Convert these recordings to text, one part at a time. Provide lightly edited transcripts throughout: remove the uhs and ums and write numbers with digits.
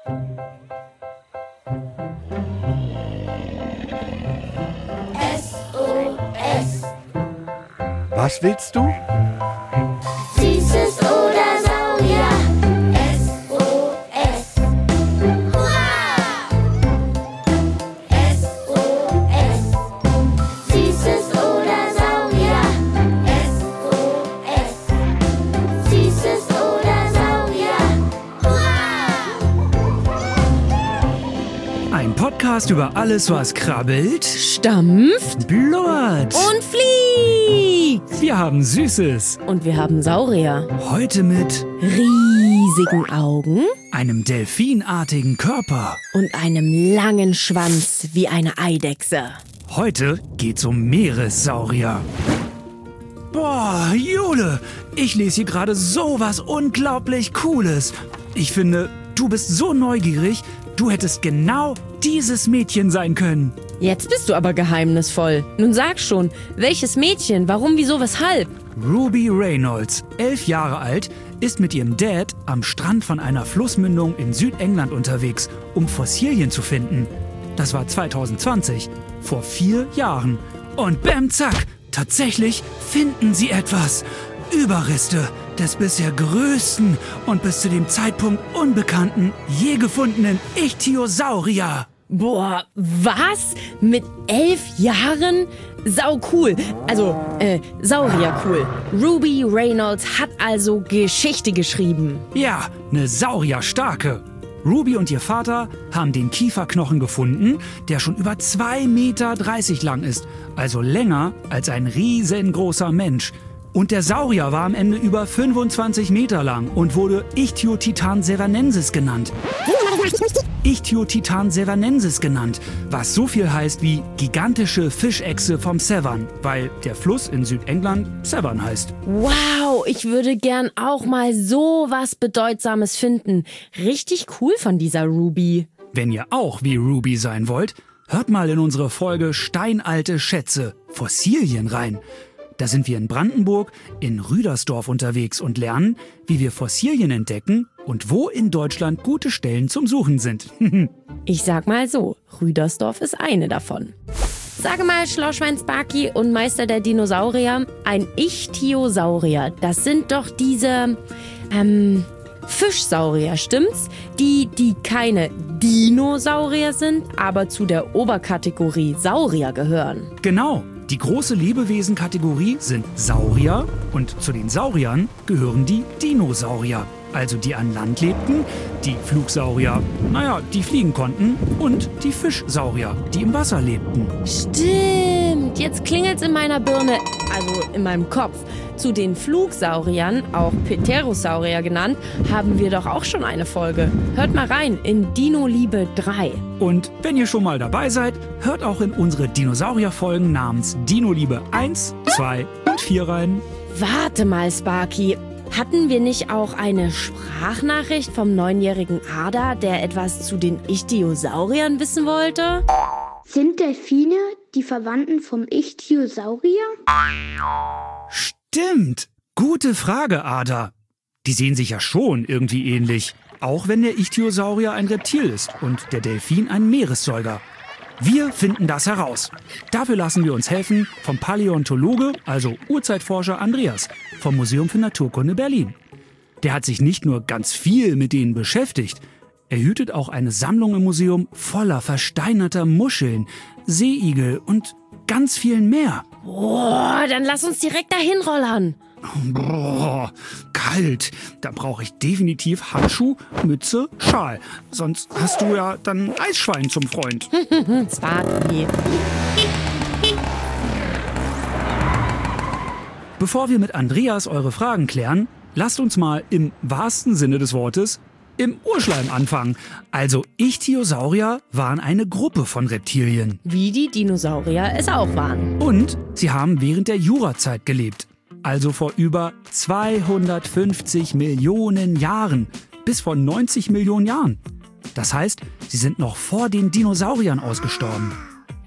SOS. Was willst du? Süßes oder Saurier. SOS. Hurra! SOS. Süßes oder Saurier. SOS. Süßes oder Saurier. Hurra! Ein Podcast über alles, was krabbelt, Stampft blubbert. und fliegt. Wir haben Süßes. Und wir haben Saurier. Heute mit Riesigen Augen einem delfinartigen Körper. und einem langen Schwanz wie eine Eidechse. Heute geht's um Meeressaurier. Boah, Jule, ich lese hier gerade sowas unglaublich Cooles. Ich finde, du bist so neugierig, du hättest genau dieses Mädchen sein können. Jetzt bist du aber geheimnisvoll. Nun sag schon, welches Mädchen, warum, wieso, weshalb? Ruby Reynolds, 11 Jahre alt, ist mit ihrem Dad am Strand von einer Flussmündung in Südengland unterwegs, um Fossilien zu finden. Das war 2020, vor 4 Jahren. Und bäm, zack, tatsächlich finden sie etwas. Überreste des bisher größten und bis zu dem Zeitpunkt unbekannten, je gefundenen Ichthyosaurier. Boah, was? Mit 11 Jahren? Sau cool. Also, Saurier cool. Ruby Reynolds hat also Geschichte geschrieben. Ja, eine Saurierstarke. Ruby und ihr Vater haben den Kieferknochen gefunden, der schon über 2,30 Meter lang ist, also länger als ein riesengroßer Mensch. Und der Saurier war am Ende über 25 Meter lang und wurde Ichthyotitan severnensis genannt. Ichthyotitan severnensis genannt, was so viel heißt wie gigantische Fischechse vom Severn, weil der Fluss in Südengland Severn heißt. Wow, ich würde gern auch mal so was Bedeutsames finden. Richtig cool von dieser Ruby. Wenn ihr auch wie Ruby sein wollt, hört mal in unsere Folge Steinalte Schätze, Fossilien rein. Da sind wir in Brandenburg, in Rüdersdorf unterwegs und lernen, wie wir Fossilien entdecken und wo in Deutschland gute Stellen zum Suchen sind. Ich sag mal so, Rüdersdorf ist eine davon. Sage mal, Schlauschwein Sparky und Meister der Dinosaurier, ein Ichthyosaurier, das sind doch diese, Fischsaurier, stimmt's? Die keine Dinosaurier sind, aber zu der Oberkategorie Saurier gehören. Genau, die große Lebewesenkategorie sind Saurier und zu den Sauriern gehören die Dinosaurier. Also die an Land lebten, die Flugsaurier, die fliegen konnten und die Fischsaurier, die im Wasser lebten. Stimmt, jetzt klingelt's in meiner Birne, also in meinem Kopf. Zu den Flugsauriern, auch Pterosaurier genannt, haben wir doch auch schon eine Folge. Hört mal rein in Dino Liebe 3. Und wenn ihr schon mal dabei seid, hört auch in unsere Dinosaurier-Folgen namens Dino Liebe 1, 2 und 4 rein. Warte mal, Sparky. Hatten wir nicht auch eine Sprachnachricht vom 9-jährigen Ada, der etwas zu den Ichthyosauriern wissen wollte? Sind Delfine die Verwandten vom Ichthyosaurier? Stimmt! Gute Frage, Ada. Die sehen sich ja schon irgendwie ähnlich. Auch wenn der Ichthyosaurier ein Reptil ist und der Delfin ein Meeressäuger. Wir finden das heraus. Dafür lassen wir uns helfen vom Paläontologe, also Urzeitforscher Andreas, vom Museum für Naturkunde Berlin. Der hat sich nicht nur ganz viel mit denen beschäftigt, er hütet auch eine Sammlung im Museum voller versteinerter Muscheln, Seeigel und ganz vielen mehr. Boah, dann lass uns direkt dahin rollern. Boah, kalt. Da brauche ich definitiv Handschuh, Mütze, Schal. Sonst hast du ja dann Eisschwein zum Freund. Sparky. Bevor wir mit Andreas eure Fragen klären, lasst uns mal im wahrsten Sinne des Wortes im Urschleim anfangen. Also Ichthyosaurier waren eine Gruppe von Reptilien. Wie die Dinosaurier es auch waren. Und sie haben während der Jurazeit gelebt. Also vor über 250 Millionen Jahren. Bis vor 90 Millionen Jahren. Das heißt, sie sind noch vor den Dinosauriern ausgestorben.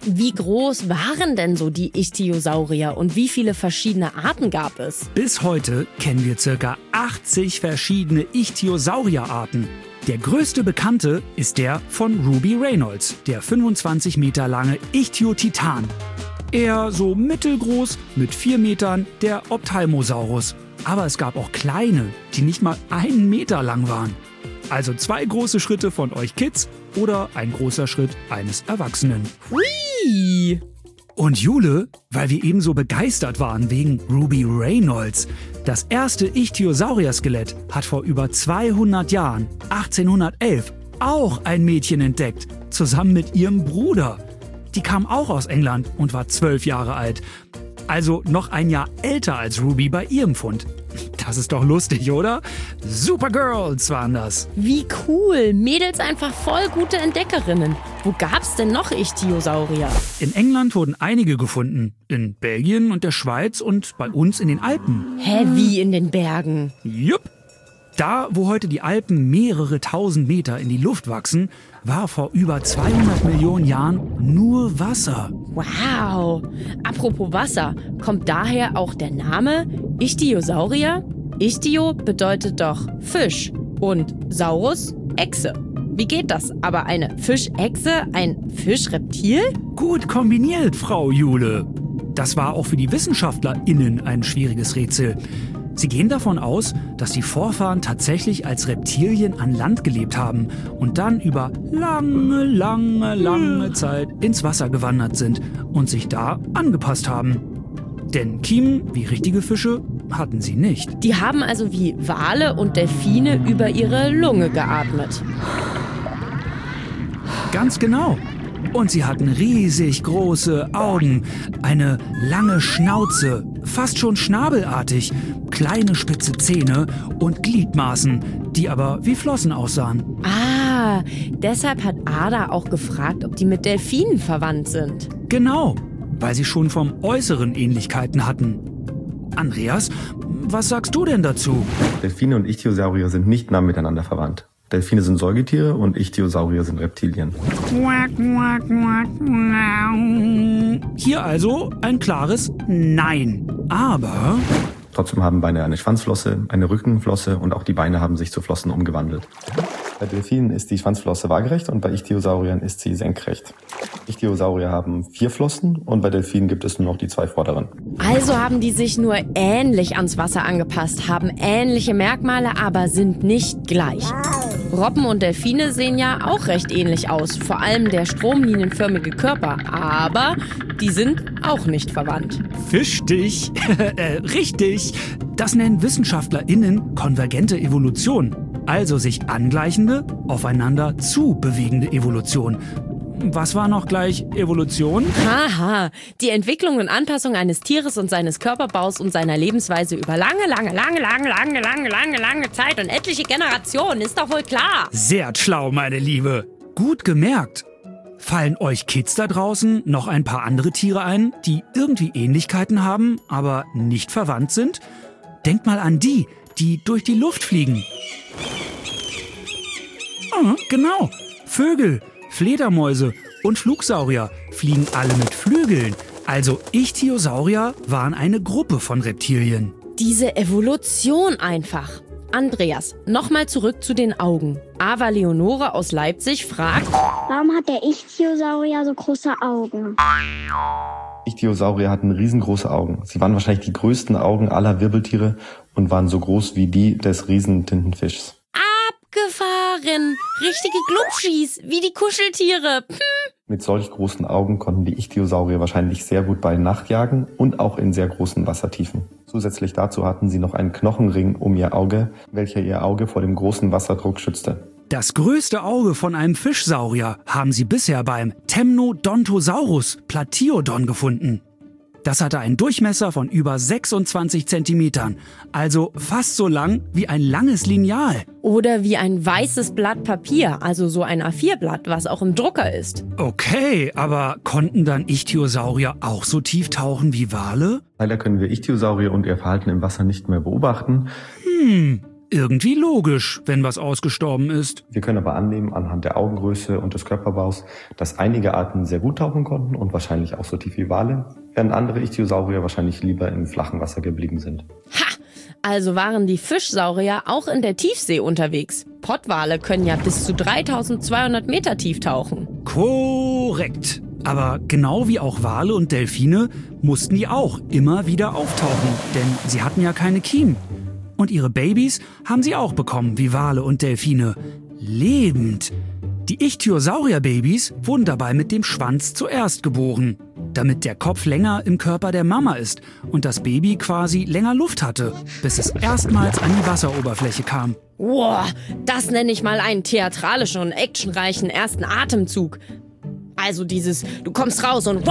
Wie groß waren denn so die Ichthyosaurier und wie viele verschiedene Arten gab es? Bis heute kennen wir ca. 80 verschiedene Ichthyosaurierarten. Der größte bekannte ist der von Ruby Reynolds, der 25 Meter lange Ichthyotitan. Er so mittelgroß mit 4 Metern, der Ophthalmosaurus. Aber es gab auch kleine, die nicht mal 1 Meter lang waren. Also 2 große Schritte von euch Kids oder ein großer Schritt eines Erwachsenen. Hui! Und Jule, weil wir eben so begeistert waren wegen Ruby Reynolds. Das erste Ichthyosaurier-Skelett hat vor über 200 Jahren, 1811, auch ein Mädchen entdeckt, zusammen mit ihrem Bruder. Die kam auch aus England und war 12 Jahre alt. Also noch ein Jahr älter als Ruby bei ihrem Fund. Das ist doch lustig, oder? Supergirls waren das. Wie cool! Mädels einfach voll gute Entdeckerinnen. Wo gab's denn noch Ichthyosaurier? In England wurden einige gefunden. In Belgien und der Schweiz und bei uns in den Alpen. Hä, wie in den Bergen? Jupp. Da, wo heute die Alpen mehrere tausend Meter in die Luft wachsen, war vor über 200 Millionen Jahren nur Wasser. Wow! Apropos Wasser, kommt daher auch der Name Ichthyosaurier? Ichthyo bedeutet doch Fisch und Saurus Echse. Wie geht das? Aber eine Fischechse, ein Fischreptil? Gut kombiniert, Frau Jule. Das war auch für die WissenschaftlerInnen ein schwieriges Rätsel. Sie gehen davon aus, dass die Vorfahren tatsächlich als Reptilien an Land gelebt haben und dann über lange Zeit ins Wasser gewandert sind und sich da angepasst haben. Denn Kiemen, wie richtige Fische, hatten sie nicht. Die haben also wie Wale und Delfine über ihre Lunge geatmet. Ganz genau. Und sie hatten riesig große Augen, eine lange Schnauze, fast schon schnabelartig, kleine spitze Zähne und Gliedmaßen, die aber wie Flossen aussahen. Ah, deshalb hat Ada auch gefragt, ob die mit Delfinen verwandt sind. Genau, weil sie schon vom Äußeren Ähnlichkeiten hatten. Andreas, was sagst du denn dazu? Delfine und Ichthyosaurier sind nicht nah miteinander verwandt. Delfine sind Säugetiere und Ichthyosaurier sind Reptilien. Hier also ein klares Nein. Aber Trotzdem haben Beine eine Schwanzflosse, eine Rückenflosse und auch die Beine haben sich zu Flossen umgewandelt. Bei Delfinen ist die Schwanzflosse waagerecht und bei Ichthyosauriern ist sie senkrecht. Ichthyosaurier haben 4 Flossen und bei Delfinen gibt es nur noch die 2 vorderen. Also haben die sich nur ähnlich ans Wasser angepasst, haben ähnliche Merkmale, aber sind nicht gleich. Robben und Delfine sehen ja auch recht ähnlich aus, vor allem der stromlinienförmige Körper, aber die sind auch nicht verwandt. Fischstich, richtig, das nennen WissenschaftlerInnen konvergente Evolution. Also sich angleichende, aufeinander zu bewegende Evolution. Was war noch gleich Evolution? Haha, die Entwicklung und Anpassung eines Tieres und seines Körperbaus und seiner Lebensweise über lange Zeit und etliche Generationen, ist doch wohl klar. Sehr schlau, meine Liebe. Gut gemerkt. Fallen euch Kids da draußen noch ein paar andere Tiere ein, die irgendwie Ähnlichkeiten haben, aber nicht verwandt sind? Denkt mal an die durch die Luft fliegen. Ah, genau. Vögel, Fledermäuse und Flugsaurier fliegen alle mit Flügeln. Also Ichthyosaurier waren eine Gruppe von Reptilien. Diese Evolution einfach. Andreas, nochmal zurück zu den Augen. Ava Leonore aus Leipzig fragt: Warum hat der Ichthyosaurier so große Augen? Ichthyosaurier hatten riesengroße Augen. Sie waren wahrscheinlich die größten Augen aller Wirbeltiere und waren so groß wie die des Riesentintenfischs. Abgefahren! Richtige Glubschis, wie die Kuscheltiere. Mit solch großen Augen konnten die Ichthyosaurier wahrscheinlich sehr gut bei Nacht jagen und auch in sehr großen Wassertiefen. Zusätzlich dazu hatten sie noch einen Knochenring um ihr Auge, welcher ihr Auge vor dem großen Wasserdruck schützte. Das größte Auge von einem Fischsaurier haben sie bisher beim Temnodontosaurus Plateodon gefunden. Das hatte einen Durchmesser von über 26 Zentimetern, also fast so lang wie ein langes Lineal. Oder wie ein weißes Blatt Papier, also so ein A4-Blatt, was auch im Drucker ist. Okay, aber konnten dann Ichthyosaurier auch so tief tauchen wie Wale? Leider können wir Ichthyosaurier und ihr Verhalten im Wasser nicht mehr beobachten. irgendwie logisch, wenn was ausgestorben ist. Wir können aber annehmen, anhand der Augengröße und des Körperbaus, dass einige Arten sehr gut tauchen konnten und wahrscheinlich auch so tief wie Wale, während andere Ichthyosaurier wahrscheinlich lieber im flachen Wasser geblieben sind. Ha! Also waren die Fischsaurier auch in der Tiefsee unterwegs. Pottwale können ja bis zu 3200 Meter tief tauchen. Korrekt. Aber genau wie auch Wale und Delfine mussten die auch immer wieder auftauchen, denn sie hatten ja keine Kiemen. Und ihre Babys haben sie auch bekommen, wie Wale und Delfine. Lebend. Die Ichthyosaurier-Babys wurden dabei mit dem Schwanz zuerst geboren, damit der Kopf länger im Körper der Mama ist und das Baby quasi länger Luft hatte, bis es erstmals an die Wasseroberfläche kam. Wow, das nenne ich mal einen theatralischen und actionreichen ersten Atemzug. Also dieses, du kommst raus und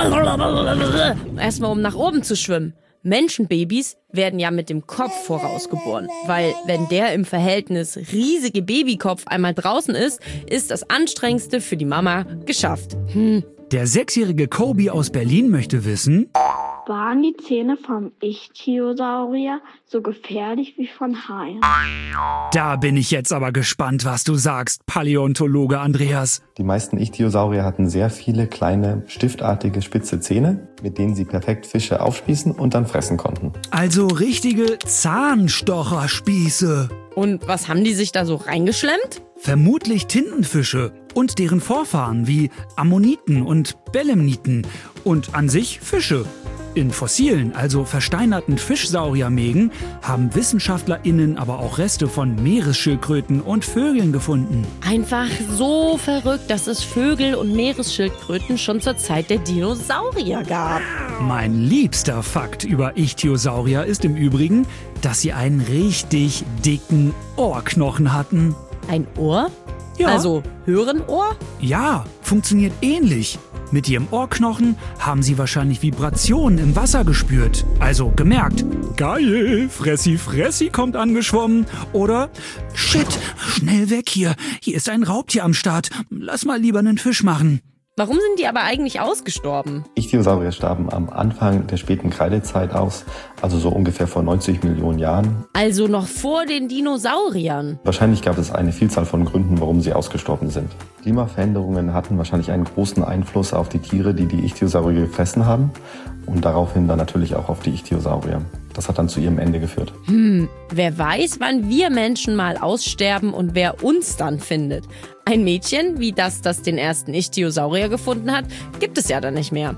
erstmal um nach oben zu schwimmen. Menschenbabys werden ja mit dem Kopf vorausgeboren, weil wenn der im Verhältnis riesige Babykopf einmal draußen ist das Anstrengendste für die Mama geschafft. Der 6-jährige Kobi aus Berlin möchte wissen: Waren die Zähne vom Ichthyosaurier so gefährlich wie von Haien? Da bin ich jetzt aber gespannt, was du sagst, Paläontologe Andreas. Die meisten Ichthyosaurier hatten sehr viele kleine, stiftartige, spitze Zähne, mit denen sie perfekt Fische aufspießen und dann fressen konnten. Also richtige Zahnstocherspieße. Und was haben die sich da so reingeschlemmt? Vermutlich Tintenfische und deren Vorfahren wie Ammoniten und Belemniten und an sich Fische. In fossilen, also versteinerten Fischsauriermägen haben WissenschaftlerInnen aber auch Reste von Meeresschildkröten und Vögeln gefunden. Einfach so verrückt, dass es Vögel und Meeresschildkröten schon zur Zeit der Dinosaurier gab. Mein liebster Fakt über Ichthyosaurier ist im Übrigen, dass sie einen richtig dicken Ohrknochen hatten. Ein Ohr? Ja. Also Höhenohr? Ja, funktioniert ähnlich. Mit ihrem Ohrknochen haben sie wahrscheinlich Vibrationen im Wasser gespürt. Also gemerkt, geil, Fressi Fressi kommt angeschwommen. Oder, shit, schnell weg hier. Hier ist ein Raubtier am Start. Lass mal lieber einen Fisch machen. Warum sind die aber eigentlich ausgestorben? Ichthyosaurier starben am Anfang der späten Kreidezeit aus, also so ungefähr vor 90 Millionen Jahren. Also noch vor den Dinosauriern. Wahrscheinlich gab es eine Vielzahl von Gründen, warum sie ausgestorben sind. Klimaveränderungen hatten wahrscheinlich einen großen Einfluss auf die Tiere, die die Ichthyosaurier gefressen haben und daraufhin dann natürlich auch auf die Ichthyosaurier. Das hat dann zu ihrem Ende geführt. Wer weiß, wann wir Menschen mal aussterben und wer uns dann findet. Ein Mädchen, wie das den ersten Ichthyosaurier gefunden hat, gibt es ja dann nicht mehr.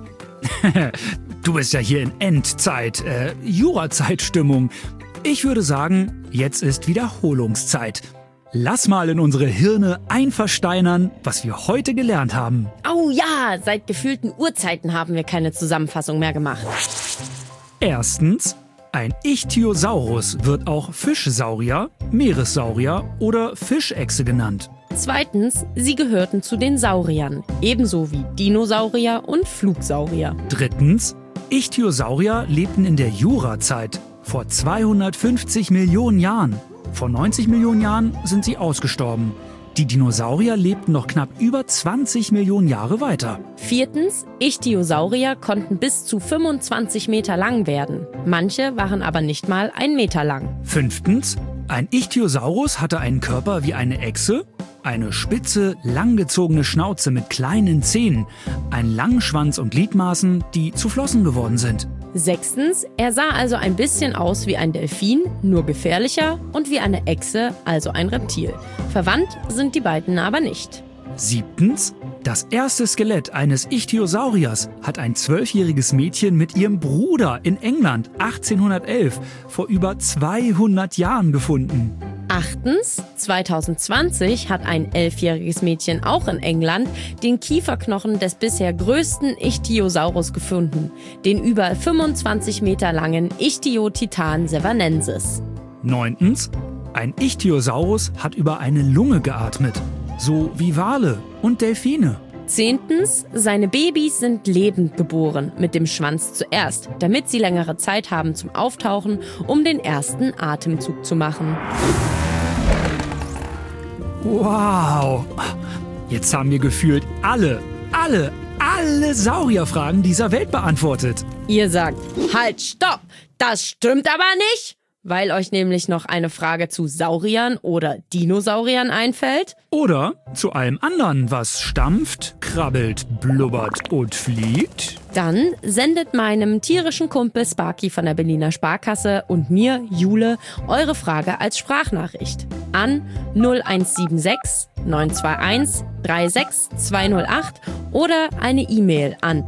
Du bist ja hier in Endzeit, Jurazeitstimmung. Ich würde sagen, jetzt ist Wiederholungszeit. Lass mal in unsere Hirne einversteinern, was wir heute gelernt haben. Oh ja, seit gefühlten Urzeiten haben wir keine Zusammenfassung mehr gemacht. Erstens, ein Ichthyosaurus wird auch Fischsaurier, Meeressaurier oder Fischechse genannt. Zweitens, sie gehörten zu den Sauriern, ebenso wie Dinosaurier und Flugsaurier. Drittens, Ichthyosaurier lebten in der Jurazeit, vor 250 Millionen Jahren. Vor 90 Millionen Jahren sind sie ausgestorben. Die Dinosaurier lebten noch knapp über 20 Millionen Jahre weiter. Viertens, Ichthyosaurier konnten bis zu 25 Meter lang werden. Manche waren aber nicht mal 1 Meter lang. Fünftens, ein Ichthyosaurus hatte einen Körper wie eine Echse, eine spitze, langgezogene Schnauze mit kleinen Zähnen, einen langen Schwanz und Gliedmaßen, die zu Flossen geworden sind. Sechstens, er sah also ein bisschen aus wie ein Delfin, nur gefährlicher, und wie eine Echse, also ein Reptil. Verwandt sind die beiden aber nicht. Siebtens, das erste Skelett eines Ichthyosauriers hat ein 12-jähriges Mädchen mit ihrem Bruder in England 1811 vor über 200 Jahren gefunden. Achtens, 2020 hat ein 11-jähriges Mädchen auch in England den Kieferknochen des bisher größten Ichthyosaurus gefunden, den über 25 Meter langen Ichthyotitan savannensis. Neuntens, ein Ichthyosaurus hat über eine Lunge geatmet, so wie Wale und Delfine. Zehntens, seine Babys sind lebend geboren, mit dem Schwanz zuerst, damit sie längere Zeit haben zum Auftauchen, um den ersten Atemzug zu machen. Wow! Jetzt haben wir gefühlt alle Saurierfragen dieser Welt beantwortet. Ihr sagt, halt, stopp, das stimmt aber nicht. weil euch nämlich noch eine Frage zu Sauriern oder Dinosauriern einfällt? Oder zu allem anderen, was stampft, krabbelt, blubbert und fliegt? Dann sendet meinem tierischen Kumpel Sparky von der Berliner Sparkasse und mir, Jule, eure Frage als Sprachnachricht an 0176 921 36208 oder eine E-Mail an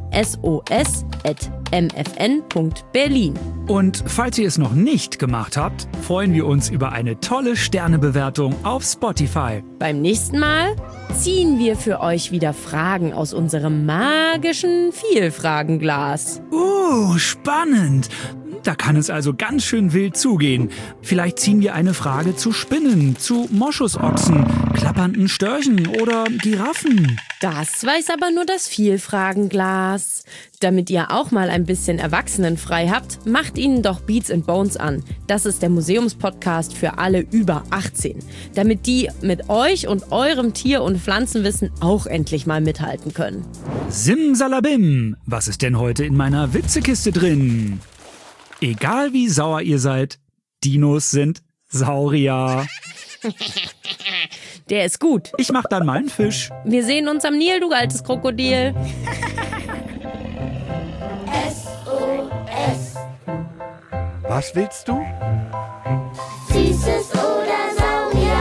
sos@mfn.berlin. Und falls ihr es noch nicht gemacht habt, freuen wir uns über eine tolle Sternebewertung auf Spotify. Beim nächsten Mal ziehen wir für euch wieder Fragen aus unserem magischen Vielfragenglas. Spannend. Da kann es also ganz schön wild zugehen. Vielleicht ziehen wir eine Frage zu Spinnen, zu Moschusochsen, klappernden Störchen oder Giraffen. Das weiß aber nur das Vielfragenglas. Damit ihr auch mal ein bisschen erwachsenenfrei habt, macht ihnen doch Beats and Bones an. Das ist der Museumspodcast für alle über 18. Damit die mit euch und eurem Tier- und Pflanzenwissen auch endlich mal mithalten können. Simsalabim, was ist denn heute in meiner Witzekiste drin? Egal wie sauer ihr seid, Dinos sind Saurier. Der ist gut. Ich mach dann mal einen Fisch. Wir sehen uns am Nil, du altes Krokodil. SOS. Was willst du? Süßes oder Saurier.